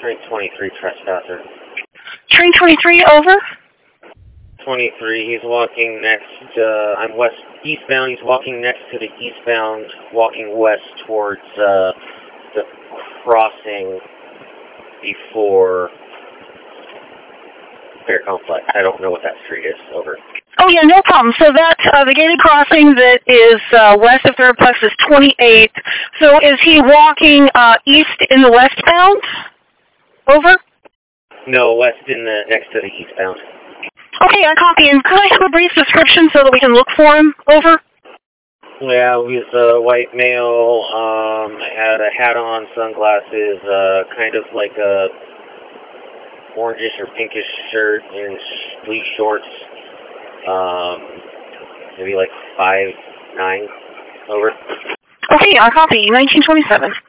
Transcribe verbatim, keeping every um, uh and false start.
train twenty-three trespasser. Train twenty-three, over. twenty-three, he's walking next, uh, I'm west, eastbound, he's walking next to the eastbound, walking west towards, uh, the crossing before Fair Complex. I don't know what that street is, over. Oh, yeah, no problem. So that, uh, the gated crossing that is, uh, west of Fairplex is twenty-eight. So is he walking, uh, east in the westbound? Over? No, west in the, next to the eastbound. Okay, I copy. And could I have a brief description so that we can look for him? Over? Yeah, he's a white male, um, had a hat on, sunglasses, uh, kind of like a orangish or pinkish shirt and sleeve shorts, um, maybe like five nine, over. Okay, I copy. nineteen twenty-seven.